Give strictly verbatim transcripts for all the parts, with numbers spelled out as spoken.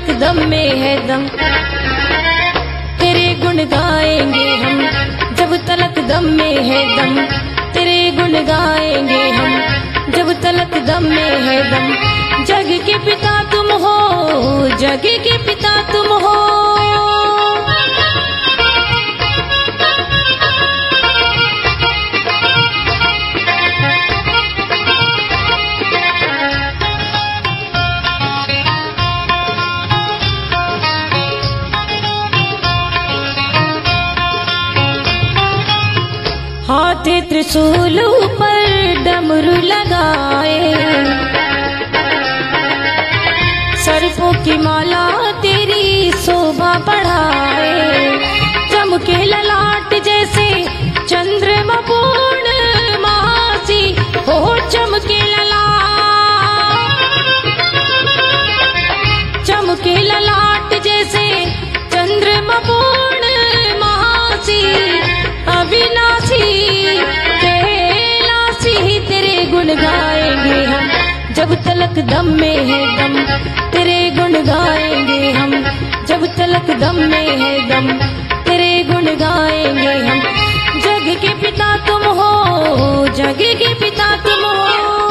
तलक दम में है दम, तेरे गुण गाएंगे हम। जब तलक दम में है दम, तेरे गुण गाएंगे हम। जब तलक दम में है दम, जग के पिता तुम हो, जग के पिता तुम हो। हाथे त्रिशूल पर डमरू लगाए, सर्पों की माला तेरी शोभा बढ़ाए। चमके ललाट जैसे चंद्रमा पूर्णमासी, हो चमके ललाट, चमके ललाट जैसे चंद्रमा पूर्णमासी। अविनाशी कैलाशी तेरे गुण गाएंगे हम। जब तलक दम में है दम, तेरे गुण गाएंगे हम। जब तलक दम में है दम, तेरे गुण गाएंगे हम। जग के पिता तुम हो, जग के पिता तुम हो।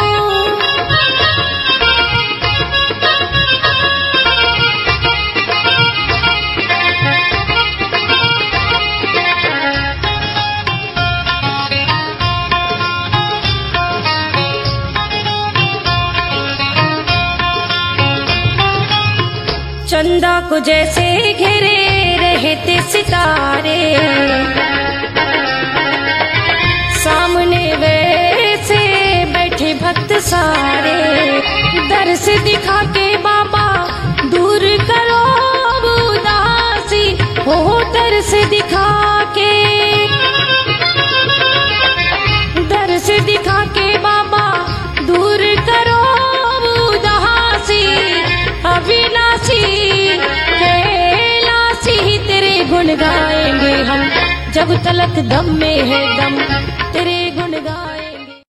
चंदा को जैसे घेरे रहते सितारे, सामने वैसे बैठे भक्त सारे। दर्श दिखा के बाबा दूर करो उदासी, हो दर्श दिखा के, दर्श दिखा के बाबा दूर करो उदासी। अविनाशी कैलाशी तेरे गुण गाएंगे हम। जब तलक दम में है दम, तेरे गुण गाएंगे।